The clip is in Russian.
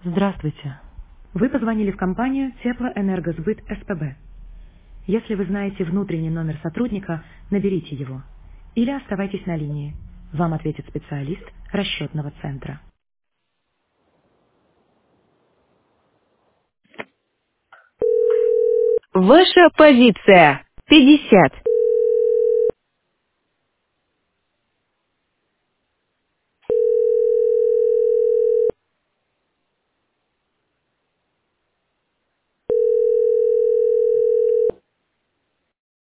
Здравствуйте. Вы позвонили в компанию Теплоэнергосбыт СПБ. Если вы знаете внутренний номер сотрудника, наберите его. Или оставайтесь на линии. Вам ответит специалист расчетного центра. Ваша позиция 50.